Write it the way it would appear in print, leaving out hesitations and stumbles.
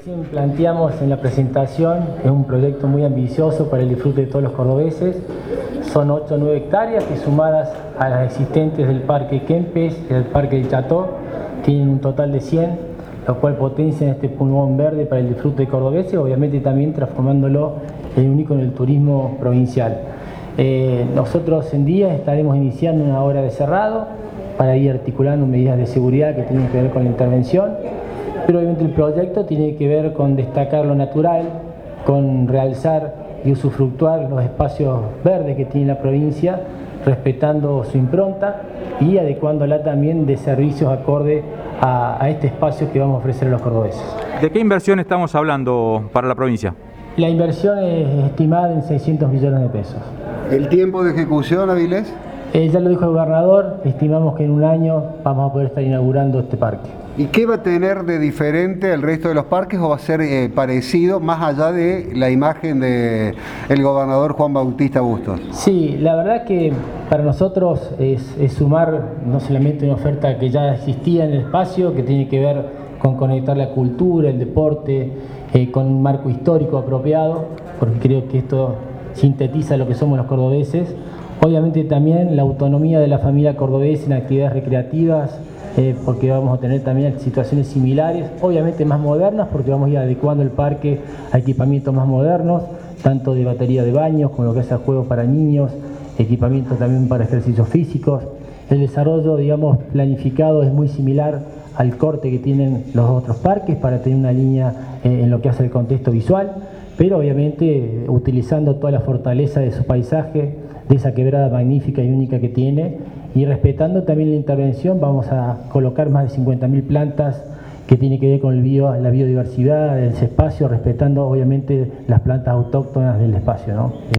recién planteamos en la presentación, es un proyecto muy ambicioso para el disfrute de todos los cordobeses. Son 8 o 9 hectáreas que, sumadas a las existentes del Parque Kempes y del Parque del Chateau, tienen un total de 100, lo cual potencia este pulmón verde para el disfrute de cordobeses, obviamente también transformándolo en un ícono del turismo provincial. Nosotros en día estaremos iniciando una obra de cerrado para ir articulando medidas de seguridad que tienen que ver con la intervención, pero obviamente el proyecto tiene que ver con destacar lo natural, con realzar y usufructuar los espacios verdes que tiene la provincia, respetando su impronta y adecuándola también de servicios acorde a este espacio que vamos a ofrecer a los cordobeses. ¿De qué inversión estamos hablando para la provincia? La inversión es estimada en 600 millones de pesos. ¿El tiempo de ejecución, Avilés? Ya lo dijo el gobernador, estimamos que en un año vamos a poder estar inaugurando este parque. ¿Y qué va a tener de diferente el resto de los parques o va a ser parecido más allá de la imagen del gobernador Juan Bautista Bustos? Sí, la verdad que para nosotros es sumar no solamente una oferta que ya existía en el espacio, que tiene que ver con conectar la cultura, el deporte, con un marco histórico apropiado, porque creo que esto sintetiza lo que somos los cordobeses. Obviamente también la autonomía de la familia cordobesa en actividades recreativas, porque vamos a tener también situaciones similares, obviamente más modernas, porque vamos a ir adecuando el parque a equipamientos más modernos, tanto de batería de baños como lo que es juegos para niños, equipamientos también para ejercicios físicos. El desarrollo, digamos, planificado es muy similar al corte que tienen los otros parques para tener una línea en lo que hace el contexto visual, pero obviamente utilizando toda la fortaleza de su paisaje, de esa quebrada magnífica y única que tiene, y respetando también la intervención. Vamos a colocar más de 50.000 plantas que tiene que ver con la biodiversidad de ese espacio, respetando obviamente las plantas autóctonas del espacio, ¿no?